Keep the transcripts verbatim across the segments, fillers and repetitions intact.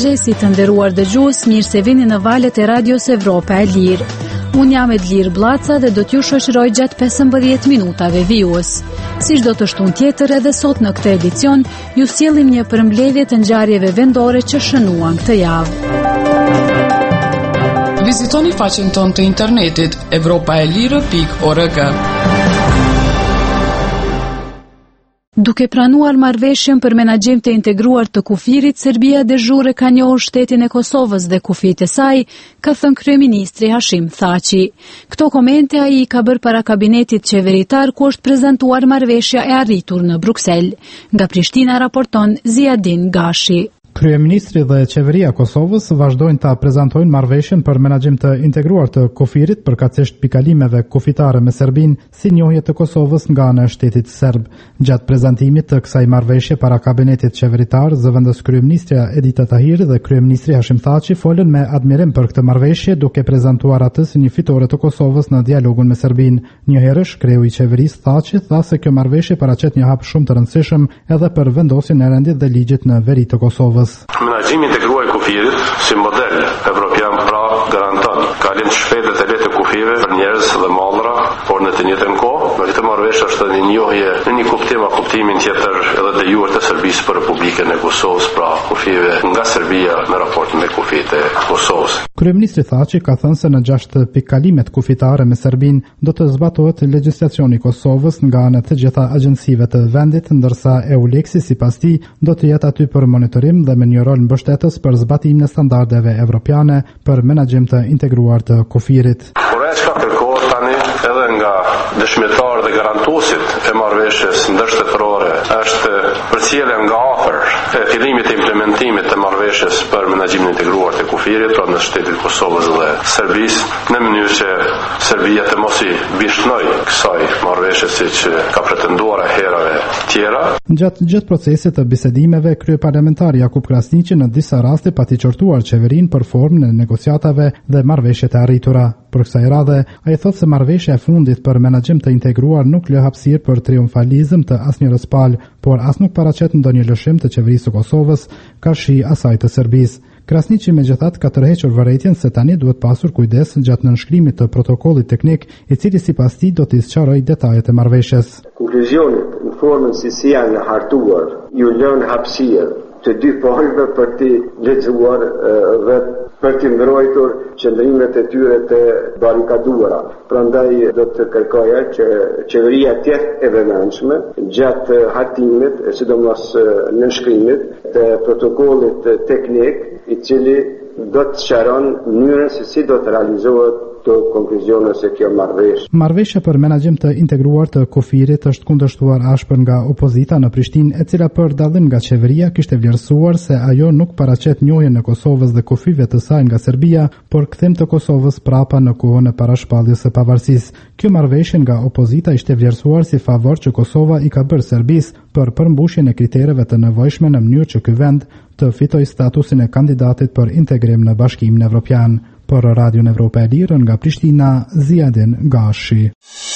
mëngjesi të nderuar dëgjues, mirë se vini në valët e Radios Evropa e Lirë. Unë jam Edlir Blaca dhe do t'ju shoqëroj gjatë pesëmbëdhjetë minutave vijues. Si çdo të shtunë tjetër, edhe sot në këtë edicion ju sjellim një përmbledhje të ngjarjeve vendore që shënuan këtë javë. Vizitoni faqen tonë të internetit evropaelire pikë org. Duke pranuar marrëveshjen për menaxhim të integruar të kufirit, Serbia de jure ka njohur shtetin e Kosovës dhe kufijtë e saj, ka thënë kryeministri Hashim Thaçi. Këto komente ai i ka bërë para kabinetit qeveritar ku është prezantuar marrëveshja e arritur në Bruksel. Nga Prishtina raporton Ziadin Gashi. Kryeministri dhe qeveria e Kosovës vazhdojnë ta prezantojnë marrëveshjen për menaxhim të integruar të kufirit përkatësisht pikalimeve kufitare me Serbinë si njohje të Kosovës nga ana e shtetit serb. Gjatë prezantimit të kësaj marrëveshje para kabinetit qeveritar, zëvendës kryeministria Edita Tahiri dhe kryeministri Hashim Thaçi folën me admirim për këtë marrëveshje, duke prezantuar atë si një fitore të Kosovës në dialogun me Serbinë. Një herësh kreu i qeverisë Thaçi tha se kjo marrëveshje paraqet një hap shumë të rëndësishëm edhe për vendosjen e rendit dhe ligjit në veri të Kosovës. Menaxhimi integruar i kufirit si model evropian pra garanton kalim të shpejtë dhe të lehtë të kufive për njerëz dhe mallra, por në të njëjtën kohë, me këtë marrëveshje është një njohje në një kuptim a kuptimin tjetër edhe de jure të Serbisë për Republikën e Kosovës, pra kufive nga Serbia në raport me kufijtë e Kosovës. Kryeministri Thaçi ka thënë se në gjashtë pikëkalimet kufitare me Serbinë do të zbatohet legjislacioni i Kosovës nga ana të gjitha agjencive të vendit, ndërsa EULEX-i sipas tij do të jetë aty për monitorim dhe me një rol mbështetës për zbatimin e standardeve evropiane për menaxhim të integruar të kufirit. Por ajo çka kërkohet tani edhe nga dëshmitarë dhe garantuesit e marrëveshjes ndërshtetërore është përcjellja nga afër e fillimit të implementimit të marrëveshjes për menaxhimin integruar të kufirit pra në shtetin Kosovës dhe Serbisë në mënyrë që Serbia të mos i bishnojë kësaj marrëveshje siç ka pretenduar herave tjera. Gjatë gjithë procesit të bisedimeve, kryeparlamentari Jakub Krasniqi në disa raste pati qortuar qeverinë për formën e negociatave dhe marrëveshjet e arritura. Për kësaj radhe, ai thotë se marrëveshja e fundit për menaxhim të integruar nuk lë hapësirë për triumfalizëm të asnjërs palë, por as nuk paraqet ndonjë lëshim të qeverisë së Kosovës, kashi asaj të Serbisë. Krasniqi megjithatë ka tërhequr vërejtjen se tani duhet pasur kujdes gjatë nënshkrimit të protokollit teknik, i cili sipas tij do të sqarojë detajet e marrëveshjes. Konkluzionit në formën si si janë hartuar, ju lën hapësirë të dy palëve për të lexuar dhe për të mbrojtur qëndrimet e tyre të barikaduara. Prandaj do të kërkoja që qeveria të jetë e vëmendshme gjatë hartimit, sidomos nënshkrimit të protokollit teknik, i cili do të sqaron mënyrën se si do të realizohet të konkluzione se kjo marrëveshje. Marrëveshja për menaxhim të integruar të kufirit është kundërshtuar ashpër nga opozita në Prishtinë, e cila për dallim nga qeveria kishte vlerësuar se ajo nuk paraqet njohjen e Kosovës dhe kufive të saj nga Serbia, por kthim të Kosovës prapa në kohën e parashpalljes së pavarësisë. Kjo marrëveshje nga opozita ishte vlerësuar si favor që Kosova i ka bërë Serbisë për përmbushjen e kritereve të nevojshme në mënyrë që ky vend të fitojë statusin e kandidatit për integrim në Bashkimin Evropian. Për Radion Evropa e Lirë nga Prishtina, Ziadin Gashi.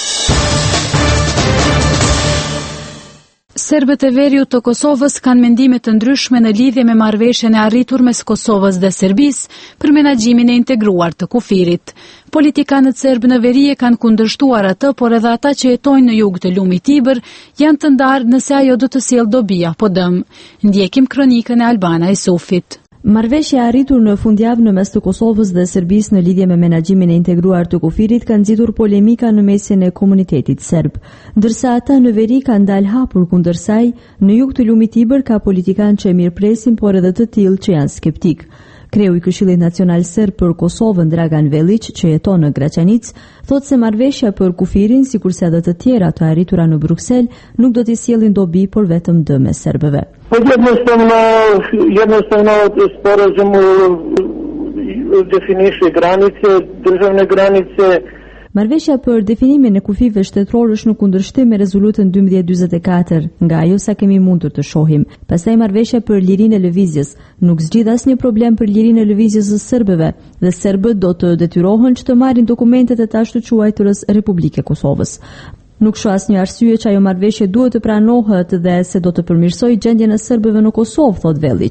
Serbët e veriut të Kosovës kanë mendime të ndryshme në lidhje me marrëveshjen e arritur mes Kosovës dhe Serbisë për menaxhimin e integruar të kufirit. Politikanët serbë në veri e kanë kundërshtuar atë, por edhe ata që jetojnë në jug të lumit Tibër janë të ndarë nëse ajo do të sjellë dobi apo dëm. Ndjekim kronikën e Albana Isufit. Marrëveshja e arritur në fundjavë në mes të Kosovës dhe Serbisë në lidhje me menaxhimin e integruar të kufirit ka nxitur polemika në mesin e komunitetit serb. Ndërsa ata në veri kanë dalë hapur kundër saj, në jug të lumit Tibër ka politikanë që e mirëpresin, por edhe të tillë që janë skeptik. Kreu i Këshillit Nacional Serb për Kosovën Dragan Velić, që jeton në Graçanic, thotë se marrëveshja për kufirin, sikurse edhe të tjera të arritura në Bruksel, nuk do t'i sjellin dobi, por vetëm dëm serbëve. Jednostavno, jednostavno sporazum definiše granice, državne granice. Marrëveshja për definimin e kufive shtetëror është në kundërshtim me rezolutën dymbëdhjetë dyzet e katër, nga ajo sa kemi mundur të shohim. Pastaj marrëveshja për lirinë e lëvizjes nuk zgjidh asnjë problem për lirinë e lëvizjes së serbëve, dhe serbët do të detyrohen që të marrin dokumentet e tash të quajturës Republike Kosovës. Nuk shoh asnjë arsye që ajo marrëveshje duhet të pranohet dhe se do të përmirësojë gjendjen e serbëve në Kosovë, thot Velić.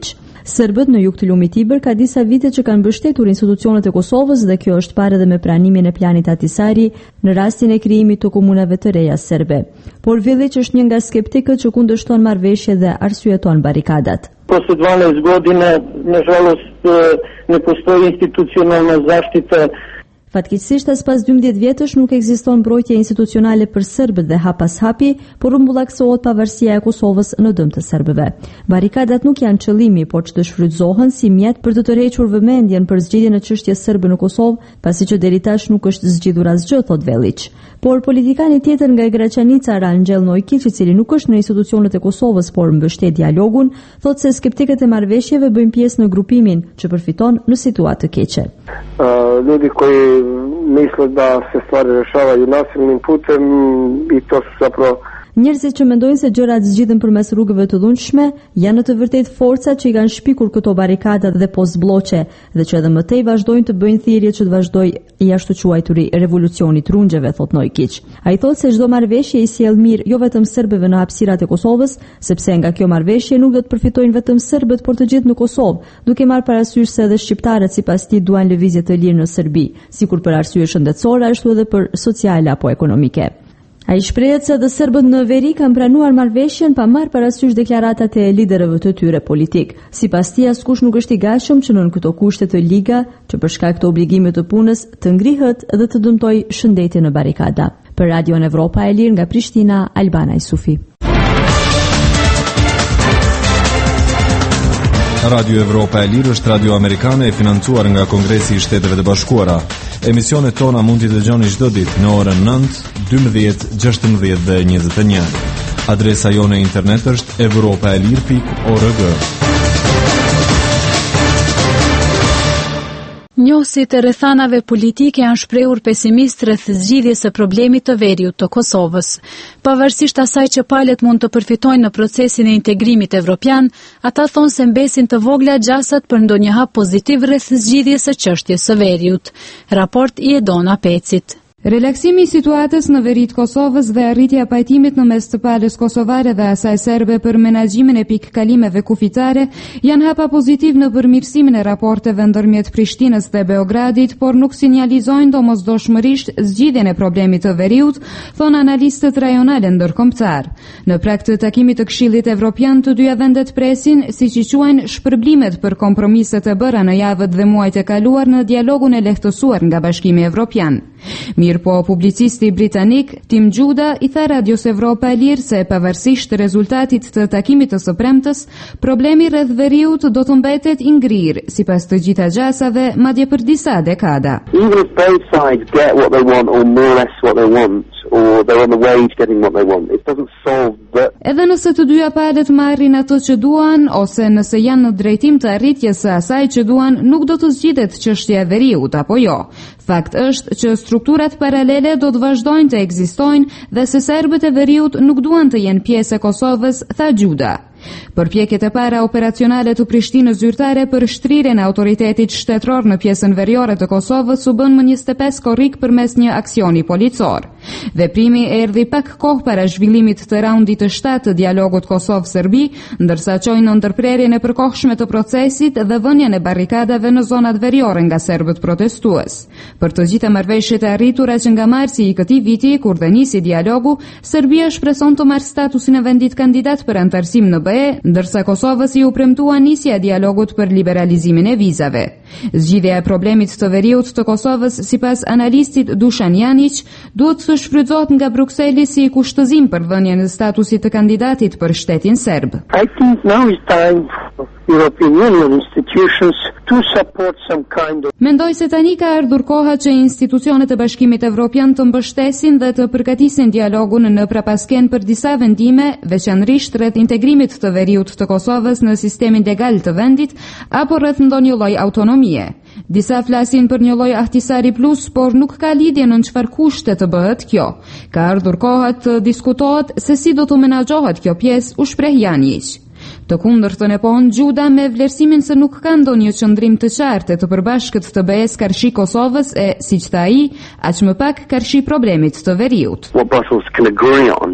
Serbët në jug të lumit Tiber ka disa vite që kanë mbështetur institucionet e Kosovës dhe kjo është parë edhe me pranimin e planit Ahtisaari në rastin e krijimit të komunave të reja serbe. Por Vilić është një nga skeptikët që kundërshton marrëveshje dhe arsyeton barikadat. После дванаесет година, nažalost, ne postoji institucionalna zaštita. Fatkeqësisht as pas dymbëdhjetë vjetësh nuk ekziston mbrojtje institucionale për serbët dhe hap pas hapi, por rumbullaksohet pavarësia e Kosovës në dëm të serbëve. Barikadat nuk janë qëllimi, por që të shfrytëzohen si mjet për të tërhequr vëmendjen për zgjidhjen e çështjes serbe në Kosovë, pasi që deri tash nuk është zgjidhur asgjë, thot Velić. Por politikani tjetër nga Graçanica, Ranxhell Nojkić, i cili nuk është në institucionet e Kosovës, por mbështet dialogun, thotë se skeptikët e marrëveshjeve bëjnë pjesë në grupimin që përfiton në situatë të keqe. Uh, ljudi koji misle da se stvari rešavaju nasilnim putem i to su zapravo Njerëzit që mendojnë se gjërat zgjidhen përmes rrugëve të dhunshme janë në të vërtetë forcat që i kanë shpikur këto barikada dhe post-blloqe dhe që edhe më tej vazhdojnë të bëjnë thirrje që të vazhdojë i ashtu quajturi revolucioni i trungjeve, thot Nojkić. Ai thotë se çdo marrëveshje i sjell mirë jo vetëm serbëve në hapësirat e Kosovës, sepse nga kjo marrëveshje nuk do të përfitojnë vetëm serbët, por të gjithë në Kosovë, duke marrë parasysh se edhe shqiptarët sipas tij duan lëvizje të lirë në Serbi, sikur për arsye shëndetësore ashtu edhe për sociale apo ekonomike. Ai shprehet se edhe serbët në veri kanë pranuar marrëveshjen pa marrë parasysh deklaratat e liderëve të tyre politik. Sipas tij askush nuk është i gatshëm që nën këto kushte të liga, që për shkak të obligimit të punës të ngrihet dhe të dëmtojë shëndetin në barikada. Për Radio Evropa e Lirë nga Prishtina, Albana Isufi. Radio Evropa e Lirë është radio amerikane e financuar nga Kongresi i Shteteve të Bashkuara. Emisionet tona mund t'i dëgjoni çdo ditë në orën nëntë, dymbëdhjetë, gjashtëmbëdhjetë dhe njëzet e një. Adresa jone internet është evropaelir pikë org. Njohësit e rrethanave politike janë shprehur pesimist rreth zgjidhjes së problemit të veriut të Kosovës. Pavarësisht asaj që palët mund të përfitojnë në procesin e integrimit evropian, ata thonë se mbesin të vogla gjasat për ndonjë hap pozitiv rreth zgjidhjes së çështjes së veriut. Raport i Edona Pecit. Relaksimi i situatës në veri të Kosovës dhe arritja e pajtimit në mes të palës kosovare dhe asaj serbe për menaxhimin e pikëkalimeve kufitare janë hapa pozitiv në përmirësimin e raporteve ndërmjet Prishtinës dhe Beogradit, por nuk sinjalizojnë domosdoshmërisht zgjidhjen e problemit të veriut, thonë analistët rajonale ndërkombëtar. Në prag të takimit të Këshillit Evropian, të dyja vendet presin, siç i quajnë, shpërblimet për kompromiset e bëra në javët dhe muajt e kaluar në dialogun e lehtësuar nga Bashkimi Evropian. Mirë po, publicisti britanik Tim Gjuda i tha Radios Evropa e Lirë se pavarësisht rezultatit të takimit të së premtës, problemi rreth veriut do të mbetet i ngrirë, sipas të gjitha gjasave, madje për disa dekada. Even if both sides get what they want or more or less what they want, or they're on the way to getting what they want, it doesn't solve the... Edhe nëse të dyja palët marrin ato që duan, ose nëse janë në drejtim të arritjes së asaj që duan, nuk do të zgjidhet çështja e veriut apo jo. Fakt është që strukturat paralele do të vazhdojnë të ekzistojnë dhe se serbët e veriut nuk duan të jenë pjesë e Kosovës, tha Gjuda. Përpjekjet e para operacionale të Prishtinës zyrtare për shtrirjen e autoritetit shtetëror në pjesën veriore të Kosovës u bën më njëzet e pesë korrik përmes një aksioni policor. Veprimi erdhi pak kohë para zhvillimit të raundit të shtatë të dialogut Kosovë-Serbi, ndërsa çoi në ndërprerjen e përkohshme të procesit dhe vënien e barrikadave në zonat veriore nga serbët protestues. Për të gjitha marrëveshjet e arritura që nga marsi i këtij viti, kur dhe nisi dialogu, Serbia shpreson të marrë statusin e vendit kandidat për antarësim në B E, ndërsa Kosovës i u premtua nisja e dialogut për liberalizimin e vizave. Zgjidhja e problemit të veriut të Kosovës, sipas analistit Dušan Janić, duhet të shfrytëzohet nga Brukseli si kushtëzim për vënien e statusit të kandidatit për shtetin serb. I think now is time for European Union institutions to support some kind of... Mendoj se tani ka ardhur koha që institucionet e Bashkimit Evropian të mbështesin dhe të përgatisin dialogun në prapasken për disa vendime, veçanërisht rreth integrimit të veriut të Kosovës në sistemin legal të vendit apo rreth ndonjë lloj autonomie. Disa flasin për një lloj Ahtisaari plus, por nuk ka lidhje në çfarë kushte të bëhet kjo. Ka ardhur koha të diskutohet se si do të menaxhohet kjo pjesë, u shpreh Janić. Të kundërtën e pohon Gjuda me vlerësimin se nuk ka ndonjë qëndrim të qartë të përbashkët të B E-s karshi Kosovës e, siç tha ai, aq më pak karshi problemit të veriut. What Brussels can agree on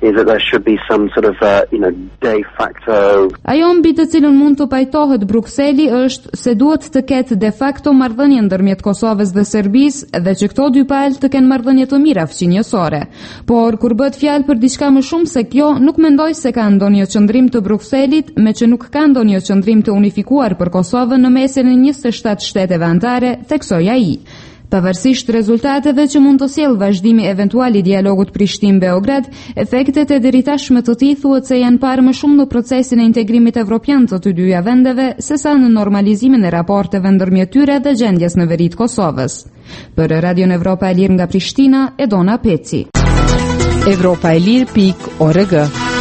is that there should be some sort of, uh, you know, de facto. Ajo mbi të cilën mund të pajtohet Brukseli është se duhet të ketë de facto marrëdhënie ndërmjet Kosovës dhe Serbisë dhe që këto dy palë të kenë marrëdhënie të mira fqinjësore. Por kur bëhet fjalë për diçka më shumë se kjo, nuk mendoj se ka ndonjë qëndrim të Brukselit, me që nuk ka ndonjë qëndrim të unifikuar për Kosovën në mesin e njëzet e shtatë shteteve anëtare, theksoi ai. Pavarësisht rezultateve që mund të sjellë vazhdimi eventual i dialogut Prishtinë-Beograd, efektet e deritashme të tij thuhet se janë parë më shumë në procesin e integrimit evropian të të dyja vendeve sesa në normalizimin e raporteve ndërmjet tyre dhe gjendjes në veri të Kosovës. Për Radion Evropa e Lirë nga Prishtina, Edona Peci. Evropa e Lirë pikë org.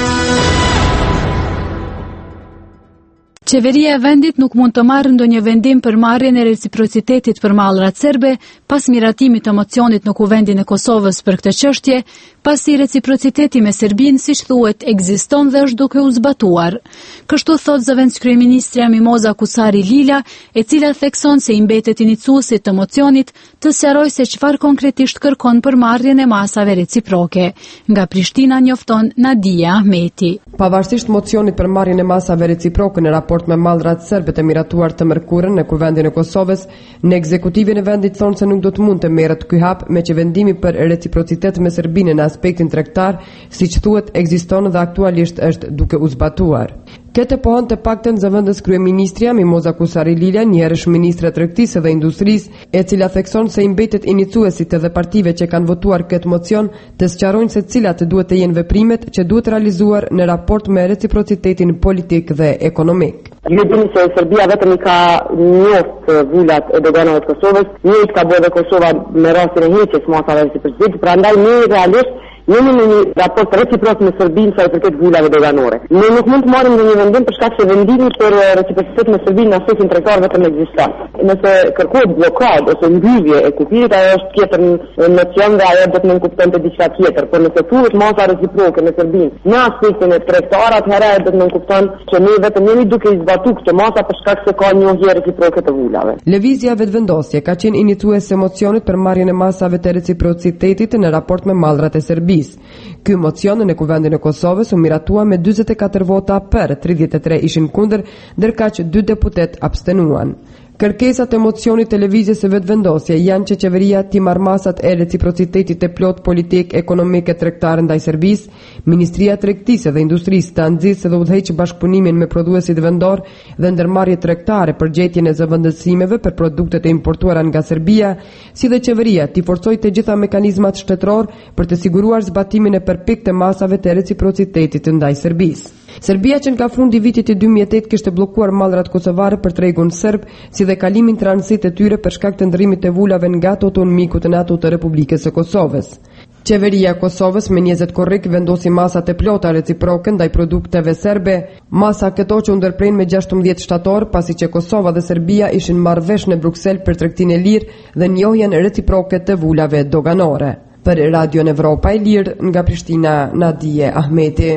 Qeveria e vendit nuk mund të marrë ndonjë vendim për marrjen e reciprocitetit për mallrat serbe pas miratimit të mocionit në Kuvendin e Kosovës për këtë çështje, pasi reciprociteti me Serbinë, siç thuhet, ekziston dhe është duke u zbatuar. Kështu thot zëvendës kryeministrja Mimoza Kusari Lila, e cila thekson se i mbetet iniciuesit të mocionit të sqarojë se çfarë konkretisht kërkon për marrjen e masave reciproke. Nga Prishtina njofton Nadia Ahmeti. Pavarësisht mocionit për marrjen e masave reciproke në raport me mallrat serbe të miratuar të mërkurën në Kuvendin e Kosovës, në ekzekutivin e vendit thonë se nuk do të mund të merret ky hap me që vendimi për reciprocitet me Serbinë në aspektin tregtar, siç thuhet, ekziston dhe aktualisht është duke u zbatuar. Këtë pohon të paktën zëvendës kryeministrja Mimoza Kusari Lila, njëherësh ministre e tregtisë dhe industrisë, e cila thekson se i mbetet iniciuesit dhe partive që kanë votuar këtë mocion të sqarojnë se cilat duhet të jenë veprimet që duhet realizuar në raport me reciprocitetin politik dhe ekonomik. Ju dini se Serbia vetëm i ka njoftë vulat e doganave të Kosovës, njëjtë ka bërë Kosova me rastin e heqjes masave reciprociteti, prandaj ne realisht jemi në një raport reciprok me Serbinë sa i përket vulave doganore. Ne nuk mund të marrim ndonjë vendim për shkak se vendimi për reciprocitet me Serbinë në aspektin tregtar vetëm ekziston. Nëse kërkohet blokadë ose mbyllje e kufirit, ajo është tjetër nocion dhe ajo do të nënkuptonte diçka tjetër, por nëse thuhet masa reciproke me Serbinë në aspektin e tregtar, atëherë do të nënkupton që ne vetëm jemi duke i zbatuar këtë masa për shkak se ka njohje reciproke të vulave. Lëvizja vetëvendosje ka qenë iniciuese e mocionit për marrjen e masave të reciprocitetit në raport me mallrat e Serbisë. Ky mocion në Kuvendin e Kosovës u miratua me dyzet e katër vota për, tridhjetë e tre ishin kundër, ndërkaq dy deputet abstenuan. Kërkesat e mocionit të lëvizjes së vetëvendosje janë që qeveria t'i marrë masat e reciprocitetit të plot politik, ekonomik e tregtar ndaj Serbisë, Ministria e Tregtisë dhe Industrisë të nxjisë dhe udhëheq bashkëpunimin me prodhuesit vendor dhe ndërmarrje tregtare për gjetjen e zëvendësimeve për produktet e importuara nga Serbia, si dhe qeveria t'i forcojë të gjitha mekanizmat shtetëror për të siguruar zbatimin e përpikt të masave të reciprocitetit ndaj Serbisë. Serbia që nga fundi vitit i dy mijë e tetë kishte bllokuar mallrat kosovare për tregun serb, si dhe kalimin transit të tyre për shkak të ndërrimit të vulave nga Toton miku të NATO të Republikës së Kosovës. Qeveria e Kosovës me njëzet korrik vendosi masat e plota reciproke ndaj produkteve serbe, masa këto që u ndërpren me gjashtëmbëdhjetë shtator, pasi që Kosova dhe Serbia ishin marrëvesh në Bruksel për tregtinë e lirë dhe njohjen reciproke të vulave doganore. Për Radion Evropa e Lirë nga Prishtina, Nadie Ahmeti.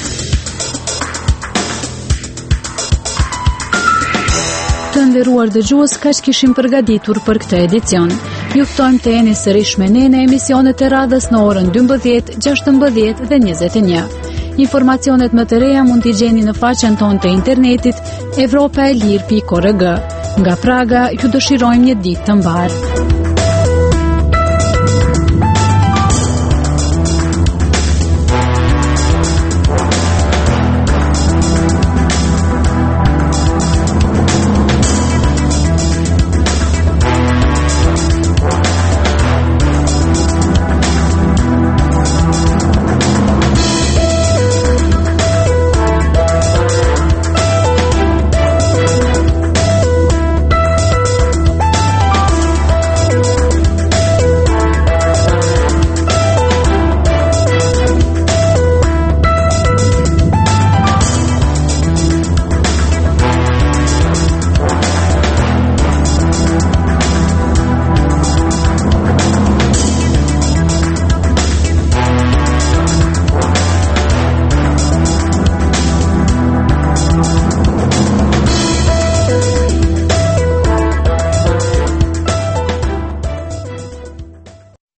Të nderuar dëgjues, kaq kishim përgatitur për këtë edicion. Ju ftojmë të jeni sërish me ne në emisionet e radhës në orën dymbëdhjetë, gjashtëmbëdhjetë dhe njëzet e një. Informacionet më të reja mund t'i gjeni në faqen tonë të internetit evropaelir pikë org. Nga Praga ju dëshirojmë një ditë të mbarë.